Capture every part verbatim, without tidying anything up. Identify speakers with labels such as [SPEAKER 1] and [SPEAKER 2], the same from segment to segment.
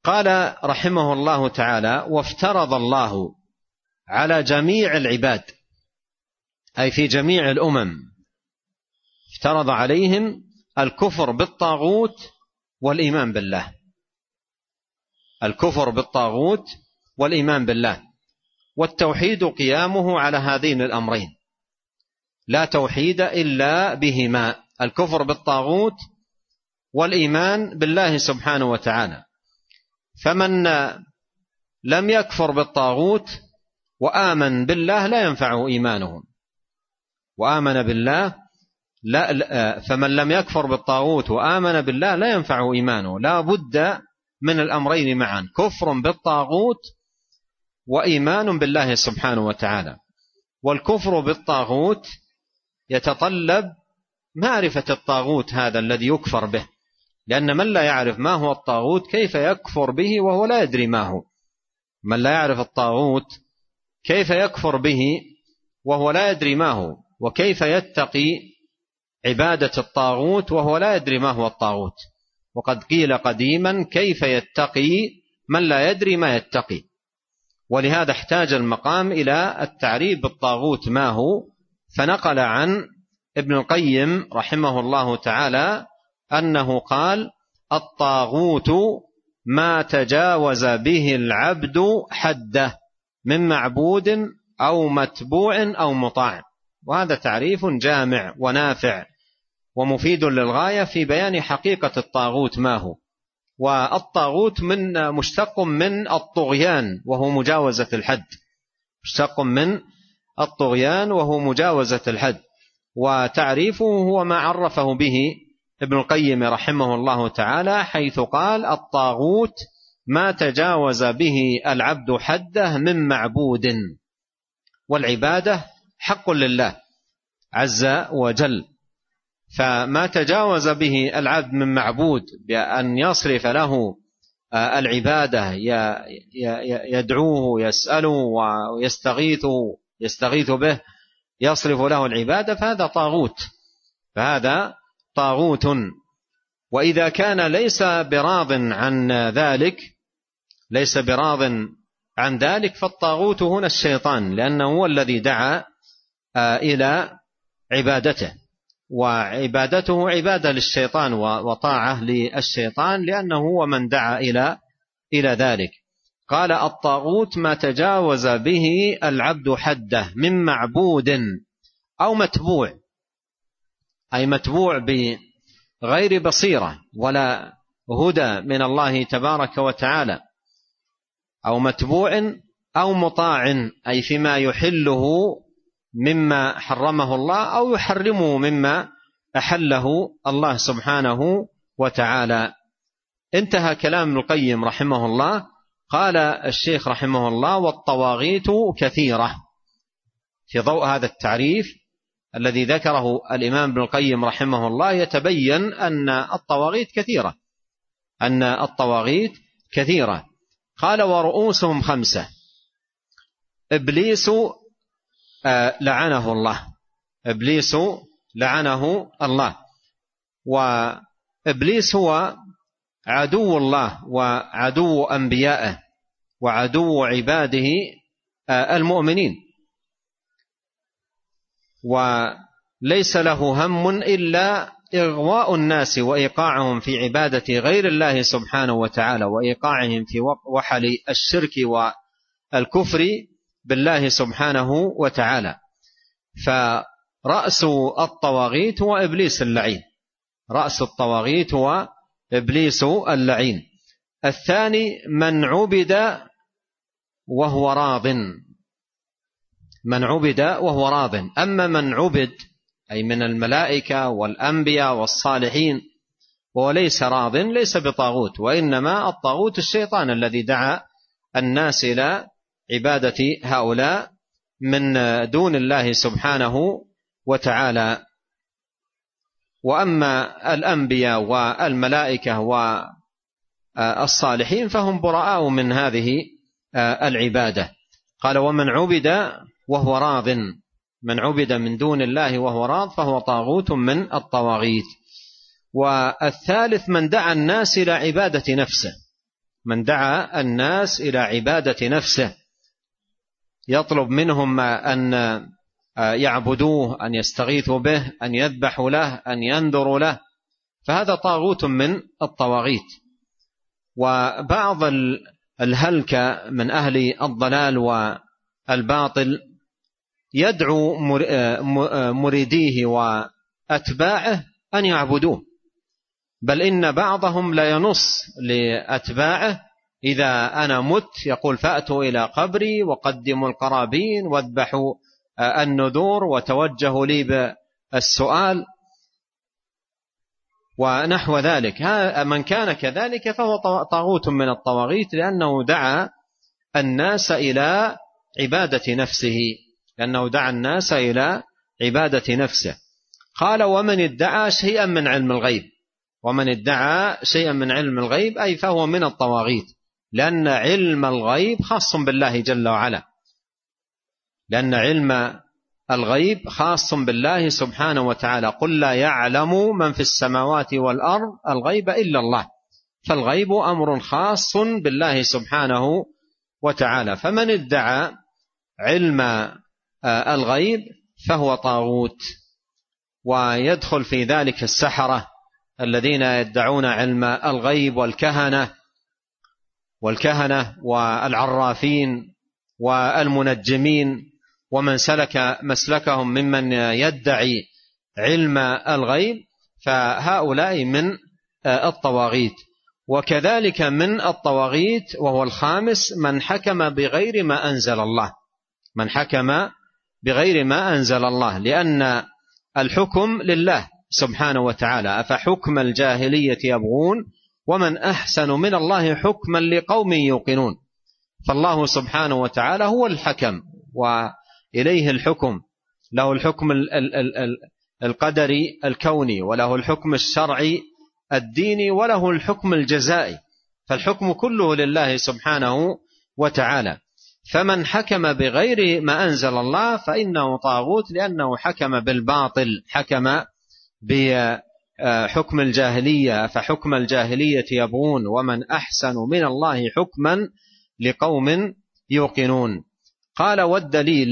[SPEAKER 1] قال رحمه الله تعالى: وافترض الله على جميع العباد، أي في جميع الأمم، افترض عليهم الكفر بالطاغوت والإيمان بالله، الكفر بالطاغوت والإيمان بالله، والتوحيد قيامه على هذين الأمرين، لا توحيد إلا بهما، الكفر بالطاغوت والإيمان بالله سبحانه وتعالى. فمن لم يكفر بالطاغوت وآمن بالله لا ينفعه إيمانه، وآمن بالله لا فمن لم يكفر بالطاغوت وآمن بالله لا ينفعه إيمانه، لا بد من الأمرين معا، كفر بالطاغوت وإيمان بالله سبحانه وتعالى. والكفر بالطاغوت يتطلب معرفة الطاغوت هذا الذي يكفر به، لأن من لا يعرف ما هو الطاغوت كيف يكفر به وهو لا يدري ما هو؟ من لا يعرف الطاغوت كيف يكفر به وهو لا يدري ما هو؟ وكيف يتقي عبادة الطاغوت وهو لا يدري ما هو الطاغوت؟ وقد قيل قديما: كيف يتقي من لا يدري ما يتقي؟ ولهذا احتاج المقام إلى التعريف بالطاغوت ما هو، فنقل عن ابن القيم رحمه الله تعالى أنه قال: الطاغوت ما تجاوز به العبد حده من معبود أو متبوع أو مطاع. وهذا تعريف جامع ونافع ومفيد للغاية في بيان حقيقة الطاغوت ما هو. والطاغوت من مشتق من الطغيان وهو مجاوزة الحد، مشتق من الطغيان وهو مجاوزة الحد، وتعريفه هو ما عرفه به ابن القيم رحمه الله تعالى، حيث قال: الطاغوت ما تجاوز به العبد حده من معبود، والعبادة حق لله عز وجل، فما تجاوز به العبد من معبود بأن يصرف له العبادة، يدعوه يسأله ويستغيثه يستغيث به، يصرف له العبادة، فهذا طاغوت، فهذا طاغوت. وإذا كان ليس براض عن ذلك ليس براض عن ذلك فالطاغوت هنا الشيطان، لأنه هو الذي دعا إلى عبادته، وعبادته عبادة للشيطان وطاعة للشيطان، لأنه هو من دعا إلى إلى ذلك. قال: الطاغوت ما تجاوز به العبد حده من معبود أو متبوع، أي متبوع بغير بصيرة ولا هدى من الله تبارك وتعالى، أو متبوع أو مطاع، أي فيما يحله مما حرمه الله أو يحرمه مما أحله الله سبحانه وتعالى. انتهى كلام ابن القيم رحمه الله. قال الشيخ رحمه الله: والطواغيت كثيرة. في ضوء هذا التعريف الذي ذكره الإمام ابن القيم رحمه الله يتبين أن الطواغيت كثيرة أن الطواغيت كثيرة قال: ورؤوسهم خمسة. إبليس لعنه الله إبليس لعنه الله وإبليس هو عدو الله وعدو أنبيائه وعدو عباده المؤمنين، وليس له هم إلا إغواء الناس وإيقاعهم في عبادة غير الله سبحانه وتعالى، وإيقاعهم في وحل الشرك والكفر بالله سبحانه وتعالى. فرأس الطواغيت هو إبليس اللعين رأس الطواغيت هو إبليس اللعين. الثاني: من عبد وهو راض من عبد وهو راض أما من عبد أي من الملائكة والأنبياء والصالحين وهو ليس راض ليس بطاغوت، وإنما الطاغوت الشيطان الذي دعا الناس إلى عبادة هؤلاء من دون الله سبحانه وتعالى. وأما الأنبياء والملائكة والصالحين فهم براء من هذه العبادة. قال: ومن عبد وهو راض من عبد من دون الله وهو راض فهو طاغوت من الطواغيت. والثالث: من دعا الناس إلى عبادة نفسه من دعا الناس إلى عبادة نفسه، يطلب منهم أن يعبدوه، أن يستغيثوا به، أن يذبحوا له، أن ينذروا له، فهذا طاغوت من الطواغيت. وبعض الهلكة من أهل الضلال والباطل يدعو مريديه وأتباعه أن يعبدوه، بل إن بعضهم لا ينص لأتباعه إذا أنا مت يقول فأتوا إلى قبري وقدموا القرابين واذبحوا النذور وتوجهوا لي بالسؤال ونحو ذلك. من كان كذلك فهو طاغوت من الطواغيت، لأنه دعا الناس إلى عبادة نفسه لأنه دعا الناس إلى عبادة نفسه. قال ومن ادعى شيئا من علم الغيب، ومن ادعى شيئا من علم الغيب أي فهو من الطواغيت، لأن علم الغيب خاص بالله جل وعلا، لأن علم الغيب خاص بالله سبحانه وتعالى. قل لا يعلم من في السماوات والأرض الغيب إلا الله، فالغيب أمر خاص بالله سبحانه وتعالى. فمن ادعى علم الغيب فهو طاغوت، ويدخل في ذلك السحرة الذين يدعون علم الغيب والكهنة والكهنة والعرافين والمنجمين ومن سلك مسلكهم ممن يدعي علم الغيب، فهؤلاء من الطواغيت. وكذلك من الطواغيت وهو الخامس من حكم بغير ما أنزل الله، من حكم بغير ما أنزل الله، لأن الحكم لله سبحانه وتعالى. أفحكم الجاهلية يبغون ومن أحسن من الله حكما لقوم يوقنون. فالله سبحانه وتعالى هو الحكم وإليه الحكم، له الحكم القدري الكوني، وله الحكم الشرعي الديني، وله الحكم الجزائي، فالحكم كله لله سبحانه وتعالى. فمن حكم بغير ما أنزل الله فإنه طاغوت، لأنه حكم بالباطل، حكم بحكم الجاهلية. فحكم الجاهلية يبغون ومن أحسن من الله حكما لقوم يوقنون. قال والدليل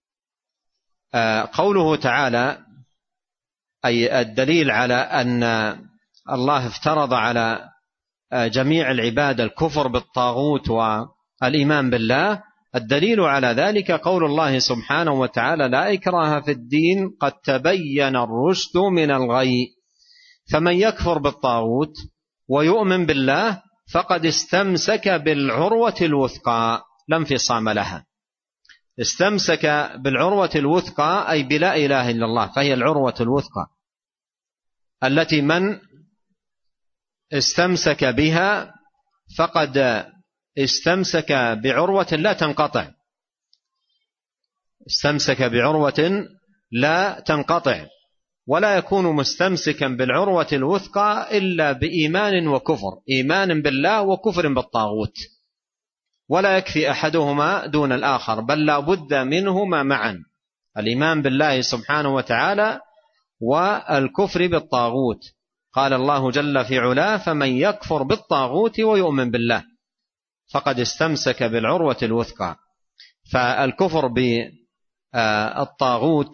[SPEAKER 1] قوله تعالى، أي الدليل على أن الله افترض على جميع العباد الكفر بالطاغوت والإيمان بالله. الدليل على ذلك قول الله سبحانه وتعالى لا إكراه في الدين قد تبين الرشد من الغي، فمن يكفر بالطاغوت ويؤمن بالله فقد استمسك بالعروة الوثقى لا انفصام لها. استمسك بالعروة الوثقى أي بلا إله إلا الله، فهي العروة الوثقى التي من استمسك بها فقد استمسك بعروة لا تنقطع، استمسك بعروة لا تنقطع، ولا يكون مستمسكا بالعروة الوثقى إلا بإيمان وكفر، إيمان بالله وكفر بالطاغوت، ولا يكفي أحدهما دون الآخر، بل لا بد منهما معا، الإيمان بالله سبحانه وتعالى والكفر بالطاغوت. قال الله جل في علاه فمن يكفر بالطاغوت ويؤمن بالله فقد استمسك بالعروة الوثقى. فالكفر بالطاغوت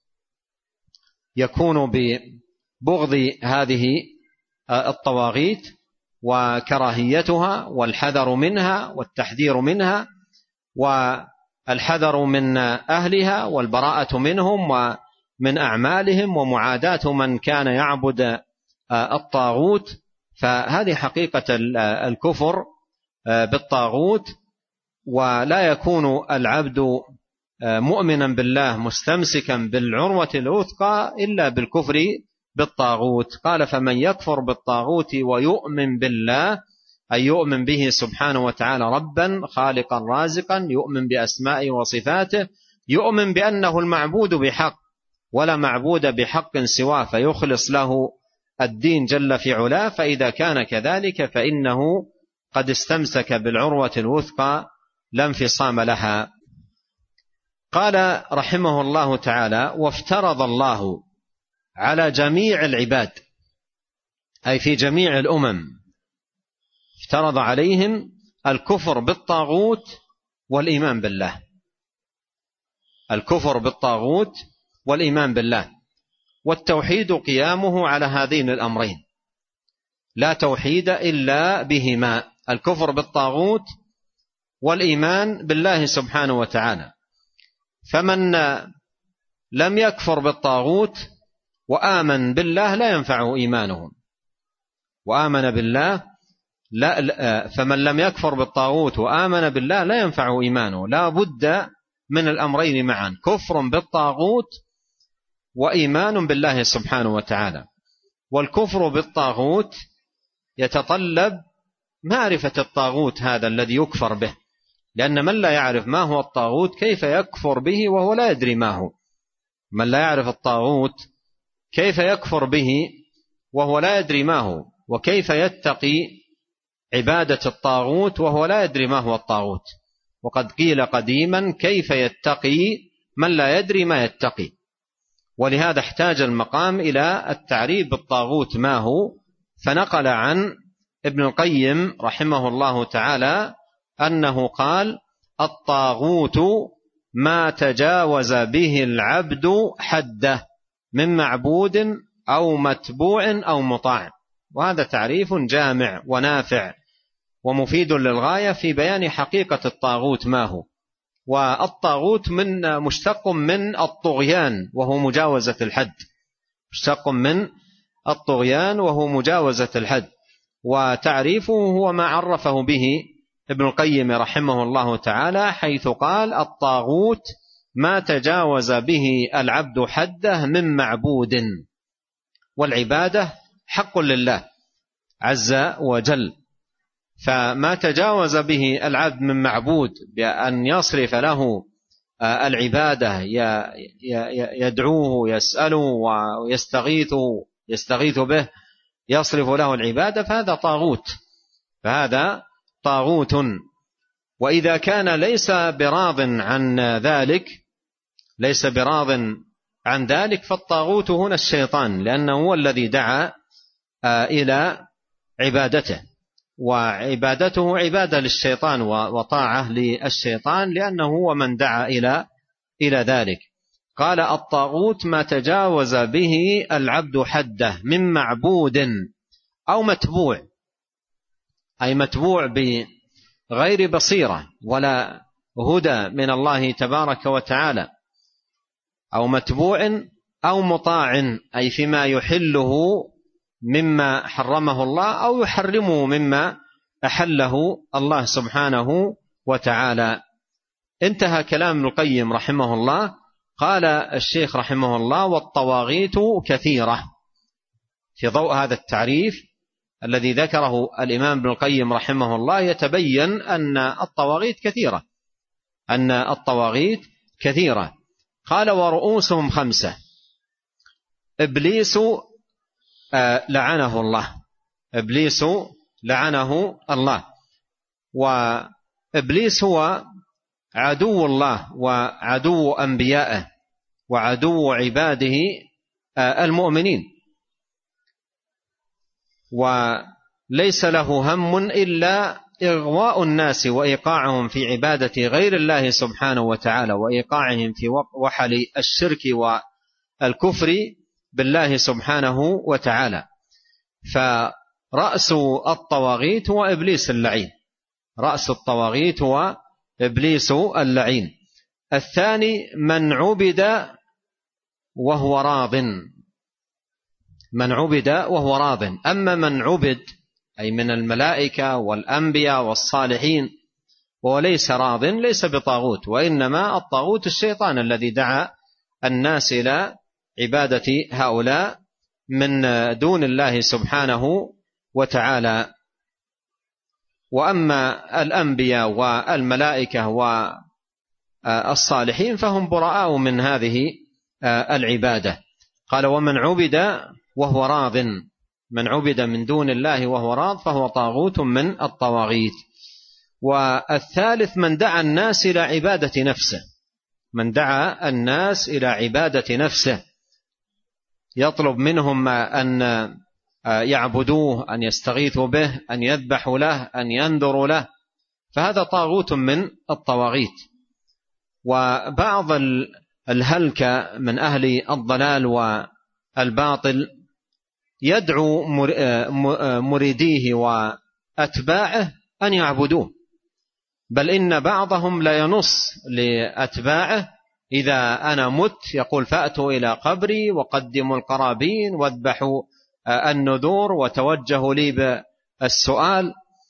[SPEAKER 1] يكون ببغض هذه الطواغيت وكراهيتها والحذر منها والتحذير منها والحذر من أهلها والبراءة منهم ومن أعمالهم ومعاداة من كان يعبد الطاغوت. فهذه حقيقة الكفر بالطاغوت. ولا يكون العبد مؤمنا بالله مستمسكا بالعروة الوثقى إلا بالكفر بالطاغوت. قال فمن يكفر بالطاغوت ويؤمن بالله أي يؤمن به سبحانه وتعالى ربا خالقا رازقا، يؤمن بأسمائه وصفاته، يؤمن بأنه المعبود بحق ولا معبود بحق سواه، فيخلص له الدين جل في علاه. فإذا كان كذلك فإنه قد استمسك بالعروة الوثقى لا انفصام لها. قال رحمه الله تعالى وافترض الله على جميع العباد أي في جميع الأمم، افترض عليهم الكفر بالطاغوت والإيمان بالله، الكفر بالطاغوت والإيمان بالله. والتوحيد قيامه على هذين الأمرين، لا توحيد إلا بهما، الكفر بالطاغوت والإيمان بالله سبحانه وتعالى. فمن لم يكفر بالطاغوت وآمن بالله لا ينفعه إيمانه، وآمن بالله لا فمن لم يكفر بالطاغوت وآمن بالله لا ينفعه إيمانه. لا بد من الأمرين معا، كفر بالطاغوت وإيمان بالله سبحانه وتعالى. والكفر بالطاغوت يتطلب معرفة الطاغوت هذا الذي يكفر به، لأن من لا يعرف ما هو الطاغوت كيف يكفر به وهو لا يدري ما هو؟ من لا يعرف الطاغوت كيف يكفر به وهو لا يدري ما هو؟ وكيف يتقي عبادة الطاغوت وهو لا يدري ما هو الطاغوت؟ وقد قيل قديما كيف يتقي من لا يدري ما يتقي. ولهذا احتاج المقام إلى التعريف بالطاغوت ما هو، فنقل عن ابن القيم رحمه الله تعالى أنه قال: الطاغوت ما تجاوز به العبد حده من معبود أو متبوع أو مطاع. وهذا تعريف جامع ونافع ومفيد للغاية في بيان حقيقة الطاغوت ما هو. والطاغوت من مشتق من الطغيان وهو مجاوزة الحد، مشتق من الطغيان وهو مجاوزة الحد. وتعريفه هو ما عرفه به ابن القيم رحمه الله تعالى، حيث قال: الطاغوت ما تجاوز به العبد حده من معبود. والعبادة حق لله عز وجل، فما تجاوز به العبد من معبود بأن يصرف له العبادة، يدعوه يسأله ويستغيثه يستغيث به، يصرف له العبادة، فهذا طاغوت، فهذا طاغوت. وإذا كان ليس براض عن ذلك ليس براض عن ذلك فالطاغوت هنا الشيطان، لأنه هو الذي دعا إلى عبادته، وعبادته عبادة للشيطان وطاعة للشيطان، لأنه هو من دعا إلى إلى ذلك. قال: الطاغوت ما تجاوز به العبد حده من معبود أو متبوع، أي متبوع بغير بصيرة ولا هدى من الله تبارك وتعالى، أو متبوع أو مطاع، أي فيما يحله مما حرمه الله أو يحرمه مما أحله الله سبحانه وتعالى. انتهى كلام ابن القيم رحمه الله. قال الشيخ رحمه الله: والطواغيت كثيرة. في ضوء هذا التعريف الذي ذكره الإمام ابن القيم رحمه الله يتبين أن الطواغيت كثيرة أن الطواغيت كثيرة. قال: ورؤوسهم خمسة. إبليس لعنه الله، إبليس لعنه الله، وإبليس هو عدو الله وعدو أنبيائه وعدو عباده المؤمنين، وليس له هم إلا إغواء الناس وإيقاعهم في عبادة غير الله سبحانه وتعالى، وإيقاعهم في وحل الشرك والكفر بالله سبحانه وتعالى. فرأس الطواغيت هو إبليس اللعين، رأس الطواغيت هو إبليس اللعين. الثاني من عبد وهو راض، من عبد وهو راض. أما من عبد أي من الملائكة والأنبياء والصالحين وهو ليس راض ليس بطاغوت، وإنما الطاغوت الشيطان الذي دعا الناس إلى عبادة هؤلاء من دون الله سبحانه وتعالى. وأما الأنبياء والملائكة والصالحين فهم براء من هذه العبادة. قال: ومن عبد وهو راض، من عبد من دون الله وهو راض فهو طاغوت من الطواغيت. والثالث من دعا الناس إلى عبادة نفسه، من دعا الناس إلى عبادة نفسه، يطلب منهم أن يعبدوه، أن يستغيثوا به، أن يذبحوا له، أن ينذروا له، فهذا طاغوت من الطواغيت. وبعض الهلكة من أهل الضلال والباطل يدعو مريديه وأتباعه أن يعبدوه، بل إن بعضهم لا ينص لأتباعه إذا أنا مت يقول فأتوا إلى قبري وقدموا القرابين واذبحوا النذور وتوجهوا لي بالسؤال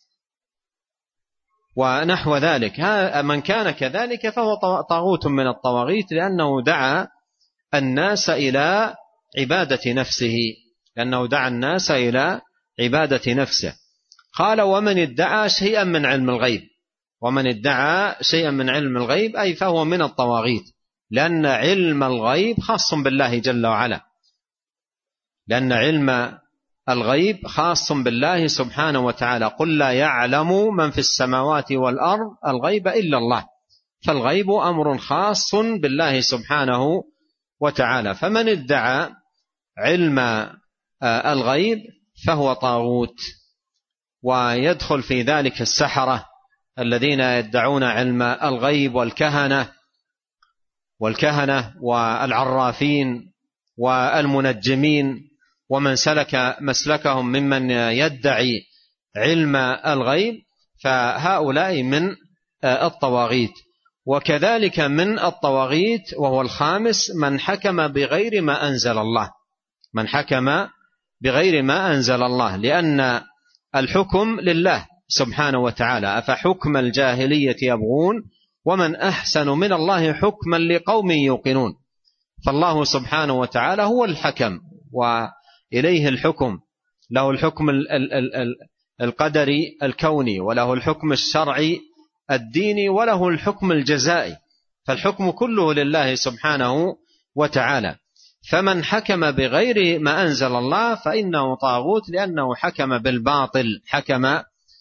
[SPEAKER 1] ونحو ذلك. من كان كذلك فهو طاغوت من الطواغيت، لأنه دعا الناس إلى عبادة نفسه لأنه دعا الناس إلى عبادة نفسه. قال ومن ادعى شيئا من علم الغيب، ومن ادعى شيئا من علم الغيب أي فهو من الطواغيت، لأن علم الغيب خاص بالله جل وعلا، لأن علم الغيب خاص بالله سبحانه وتعالى. قل لا يعلم من في السماوات والأرض الغيب إلا الله، فالغيب أمر خاص بالله سبحانه وتعالى. فمن ادعى علم الغيب فهو طاغوت، ويدخل في ذلك السحرة الذين يدعون علم الغيب والكهنة والكهنة والعرافين والمنجمين ومن سلك مسلكهم ممن يدعي علم الغيب، فهؤلاء من الطواغيت. وكذلك من الطواغيت وهو الخامس من حكم بغير ما أنزل الله، من حكم بغير ما أنزل الله، لأن الحكم لله سبحانه وتعالى. أفحكم الجاهلية يبغون ومن أحسن من الله حكما لقوم يوقنون. فالله سبحانه وتعالى هو الحكم وإليه الحكم، له الحكم القدري الكوني، وله الحكم الشرعي الديني، وله الحكم الجزائي، فالحكم كله لله سبحانه وتعالى. فمن حكم بغير ما أنزل الله فإنه طاغوت، لأنه حكم بالباطل، حكم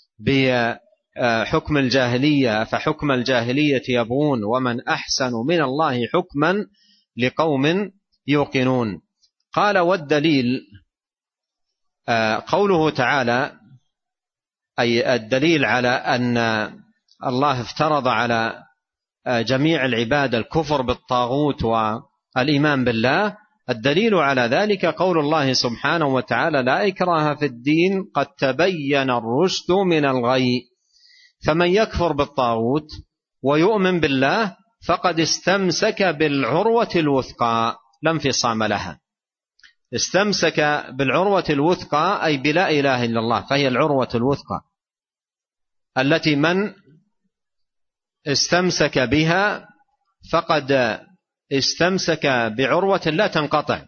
[SPEAKER 1] بحكم الجاهلية. فحكم الجاهلية يبغون ومن أحسن من الله حكما لقوم يوقنون. قال والدليل قوله تعالى، أي الدليل على أن الله افترض على جميع العباد الكفر بالطاغوت والإيمان بالله. الدليل على ذلك قول الله سبحانه وتعالى لا إكراه في الدين قد تبين الرشد من الغي، فمن يكفر بالطاغوت ويؤمن بالله فقد استمسك بالعروة الوثقى لا انفصام لها. استمسك بالعروة الوثقى أي بلا إله إلا الله، فهي العروة الوثقى التي من استمسك بها فقد استمسك بعروة لا تنقطع،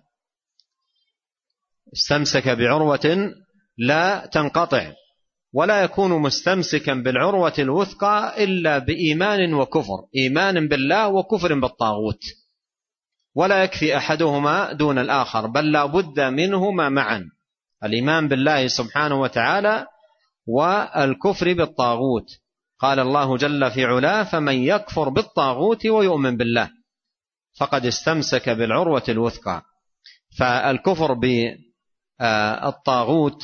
[SPEAKER 1] استمسك بعروة لا تنقطع، ولا يكون مستمسكا بالعروة الوثقى إلا بإيمان وكفر، إيمان بالله وكفر بالطاغوت، ولا يكفي أحدهما دون الآخر، بل لا بد منهما معا، الإيمان بالله سبحانه وتعالى والكفر بالطاغوت. قال الله جل في علاه فمن يكفر بالطاغوت ويؤمن بالله فقد استمسك بالعروة الوثقى. فالكفر بالطاغوت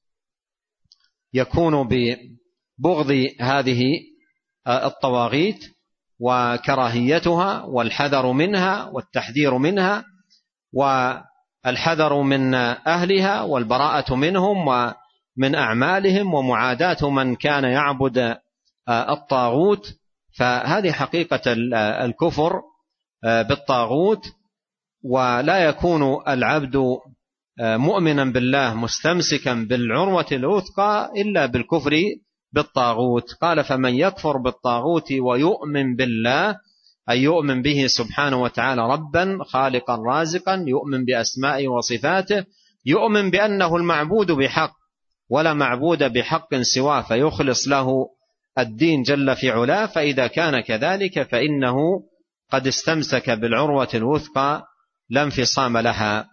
[SPEAKER 1] يكون ببغض هذه الطواغيت وكراهيتها والحذر منها والتحذير منها والحذر من أهلها والبراءة منهم ومن أعمالهم ومعاداة من كان يعبد الطاغوت. فهذه حقيقة الكفر بالطاغوت. ولا يكون العبد مؤمنا بالله مستمسكا بالعروة الوثقى إلا بالكفر بالطاغوت. قال فمن يكفر بالطاغوت ويؤمن بالله أي يؤمن به سبحانه وتعالى ربا خالقا رازقا، يؤمن بأسمائه وصفاته، يؤمن بأنه المعبود بحق ولا معبود بحق سواه، فيخلص له الدين جل في علاه. فإذا كان كذلك فإنه قد استمسك بالعروة الوثقى لا انفصام لها.